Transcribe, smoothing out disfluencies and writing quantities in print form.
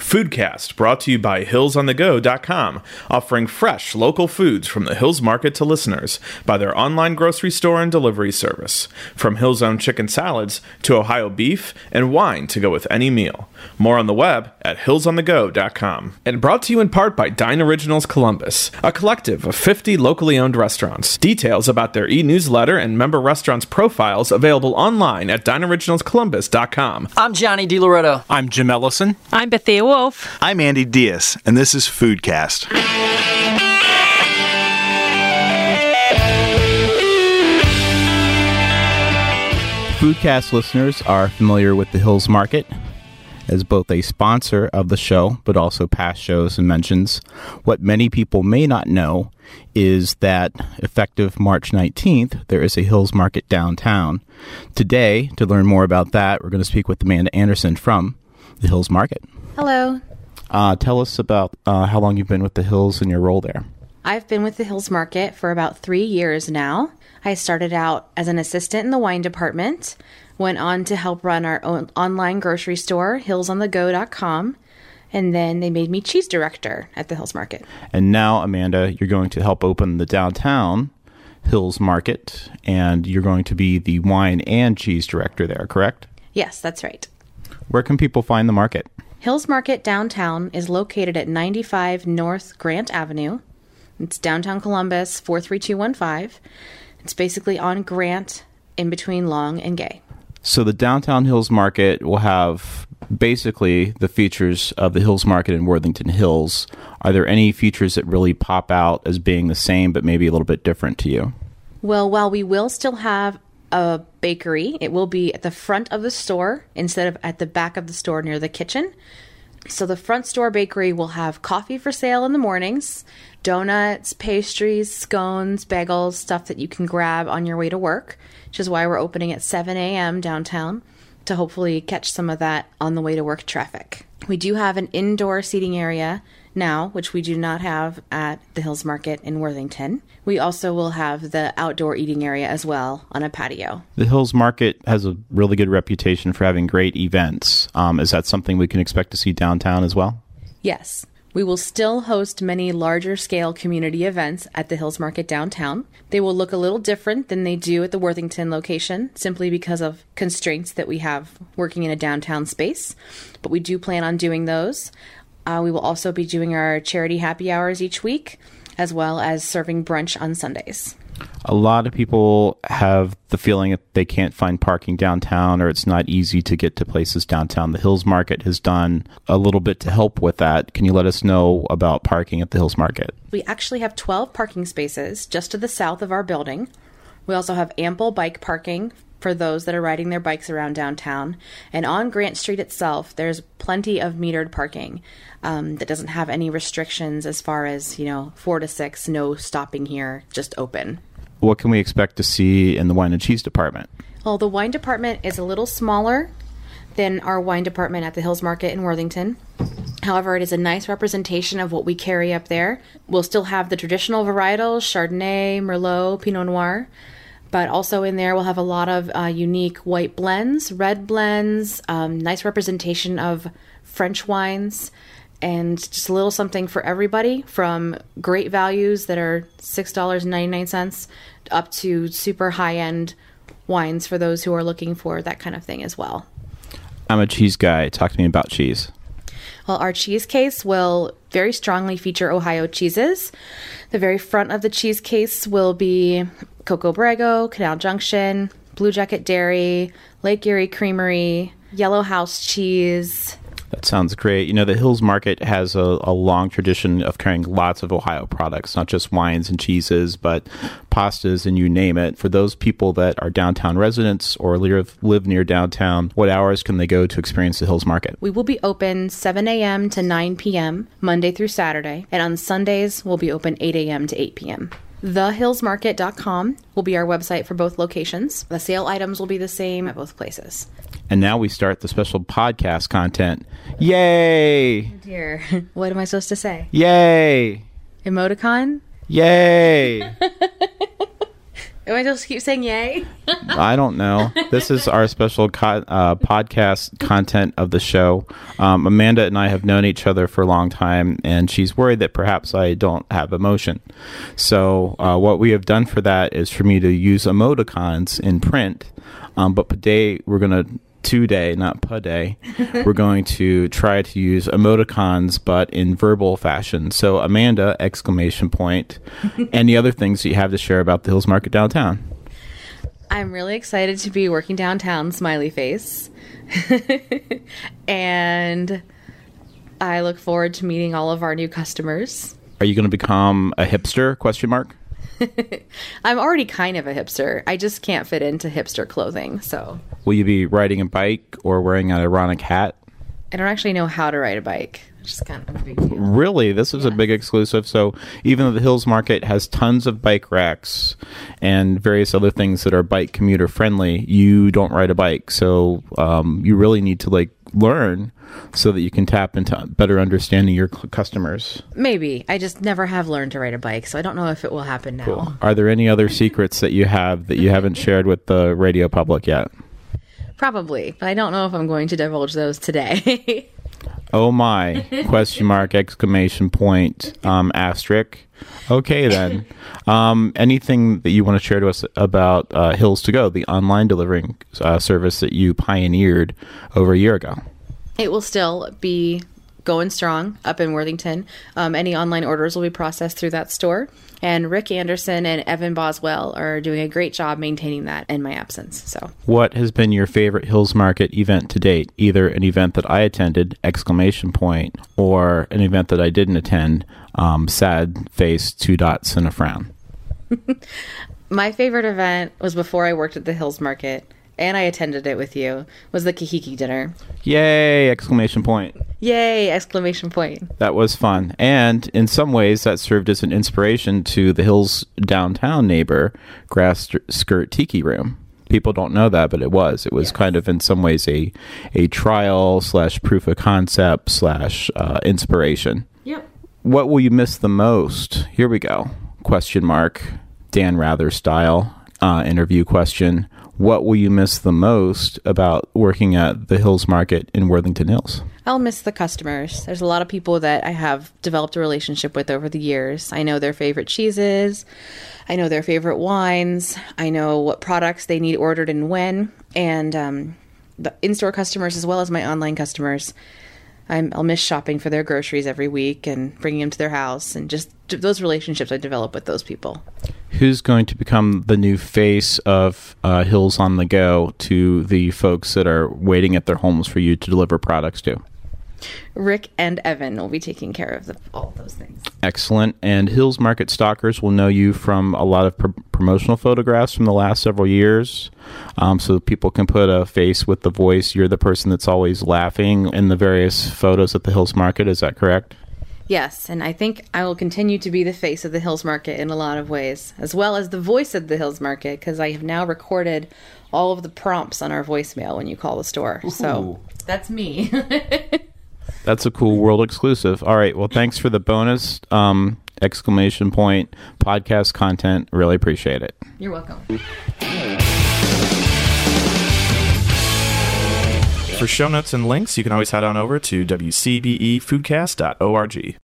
Foodcast, brought to you by HillsOnTheGo.com, offering fresh local foods from the Hills Market to listeners by their online grocery store and delivery service. From Hills' own chicken salads to Ohio beef and wine to go with any meal. More on the web at HillsOnTheGo.com. And brought to you in part by Dine Originals Columbus, a collective of 50 locally owned restaurants. Details about their e-newsletter and member restaurants profiles available online at DineOriginalsColumbus.com. I'm Johnny DiLoretto. I'm Jim Ellison. I'm Bethia Wolf. I'm Andy Diaz, and this is Foodcast. Foodcast listeners are familiar with the Hills Market as both a sponsor of the show, but also past shows and mentions. What many people may not know is that effective March 19th, there is a Hills Market downtown. Today, to learn more about that, we're going to speak with Amanda Anderson from the Hills Market. Hello. Tell us about how long you've been with the Hills and your role there. I've been with the Hills Market for about 3 years now. I started out as an assistant in the wine department, went on to help run our own online grocery store, HillsOnTheGo.com, and then they made me cheese director at the Hills Market. And now, Amanda, you're going to help open the downtown Hills Market, and you're going to be the wine and cheese director there, correct? Yes, that's right. Where can people find the market? Hills Market downtown is located at 95 North Grant Avenue. It's downtown Columbus, 43215. It's basically on Grant, in between Long and Gay. So the downtown Hills Market will have basically the features of the Hills Market in Worthington Hills. Are there any features that really pop out as being the same but maybe a little bit different to you? Well, while we will still have a bakery, it will be at the front of the store instead of at the back of the store near the kitchen. So the front store bakery will have coffee for sale in the mornings, donuts, pastries, scones, bagels, stuff that you can grab on your way to work, which is why we're opening at 7 a.m. downtown to hopefully catch some of that on the way to work traffic. We do have an indoor seating area now, which we do not have at the Hills Market in Worthington. We also will have the outdoor eating area as well on a patio. The Hills Market has a really good reputation for having great events. Is that something we can expect to see downtown as well? Yes. We will still host many larger scale community events at the Hills Market downtown. They will look a little different than they do at the Worthington location, simply because of constraints that we have working in a downtown space. But we do plan on doing those. We will also be doing our charity happy hours each week, as well as serving brunch on Sundays. A lot of people have the feeling that they can't find parking downtown or it's not easy to get to places downtown. The Hills Market has done a little bit to help with that. Can you let us know about parking at the Hills Market? We actually have 12 parking spaces just to the south of our building. We also have ample bike parking for those that are riding their bikes around downtown. And on Grant Street itself, there's plenty of metered parking that doesn't have any restrictions as far as, 4 to 6, no stopping here, just open. What can we expect to see in the wine and cheese department? Well, the wine department is a little smaller than our wine department at the Hills Market in Worthington. However, it is a nice representation of what we carry up there. We'll still have the traditional varietals, Chardonnay, Merlot, Pinot Noir, but also in there we'll have a lot of unique white blends, red blends, nice representation of French wines, and just a little something for everybody, from great values that are $6.99 up to super high-end wines for those who are looking for that kind of thing as well. I'm a cheese guy. Talk to me about cheese. Well, our cheese case will very strongly feature Ohio cheeses. The very front of the cheese case will be Coco Borrego, Canal Junction, Blue Jacket Dairy, Lake Erie Creamery, Yellow House cheese. That sounds great. The Hills Market has a long tradition of carrying lots of Ohio products, not just wines and cheeses, but pastas and you name it. For those people that are downtown residents or live near downtown, what hours can they go to experience the Hills Market? We will be open 7 a.m. to 9 p.m. Monday through Saturday, and on Sundays we'll be open 8 a.m. to 8 p.m. TheHillsMarket.com will be our website for both locations. The sale items will be the same at both places. And now we start the special podcast content. Yay! Oh dear. What am I supposed to say? Yay! Emoticon? Yay! Am I supposed to keep saying yay? I don't know. This is our special podcast content of the show. Amanda and I have known each other for a long time, and she's worried that perhaps I don't have emotion. So what we have done for that is for me to use emoticons in print. But today, we're going to... Today, not today, we're going to try to use emoticons, but in verbal fashion. So, Amanda, ! Any other things that you have to share about the Hills Market downtown? I'm really excited to be working downtown, smiley face. And I look forward to meeting all of our new customers. Are you going to become a hipster? ? I'm already kind of a hipster. I just can't fit into hipster clothing, so. Will you be riding a bike or wearing an ironic hat? I don't actually know how to ride a bike, which is kind of a big deal. Really? This is a big exclusive. So even though the Hills Market has tons of bike racks and various other things that are bike commuter friendly, you don't ride a bike. So you really need to learn so that you can tap into better understanding your customers. Maybe. I just never have learned to ride a bike, so I don't know if it will happen now. Cool. Are there any other secrets that you have that you haven't shared with the radio public yet? Probably, but I don't know if I'm going to divulge those today. Oh my, ? Asterisk. Okay then. Anything that you want to share to us about Hills To Go, the online delivering service that you pioneered over a year ago? It will still be going strong up in Worthington. Any online orders will be processed through that store. And Rick Anderson and Evan Boswell are doing a great job maintaining that in my absence. So, what has been your favorite Hills Market event to date? Either an event that I attended, ! Or an event that I didn't attend, sad face, 2 dots and a frown. My favorite event was before I worked at the Hills Market, and I attended it with you, was the Kahiki dinner. Yay! ! Yay! ! That was fun. And in some ways, that served as an inspiration to the Hills downtown neighbor, Grass Skirt Tiki Room. People don't know that, but it was. It was yes. Kind of in some ways a trial / proof of concept / inspiration. Yep. What will you miss the most? Here we go. ? Dan Rather style interview question. What will you miss the most about working at the Hills Market in Worthington Hills? I'll miss the customers. There's a lot of people that I have developed a relationship with over the years. I know their favorite cheeses. I know their favorite wines. I know what products they need ordered and when. And the in-store customers as well as my online customers. I'll miss shopping for their groceries every week and bringing them to their house, and just those relationships I develop with those people. Who's going to become the new face of Hills on the Go to the folks that are waiting at their homes for you to deliver products to? Rick and Evan will be taking care of all of those things. Excellent. And Hills Market stalkers will know you from a lot of promotional photographs from the last several years. So people can put a face with the voice. You're the person that's always laughing in the various photos at the Hills Market. Is that correct? Yes, and I think I will continue to be the face of the Hills Market in a lot of ways, as well as the voice of the Hills Market, because I have now recorded all of the prompts on our voicemail when you call the store. Ooh. So that's me. That's a cool world exclusive. All right. Well, thanks for the bonus ! Podcast content. Really appreciate it. You're welcome. For show notes and links, you can always head on over to wcbefoodcast.org.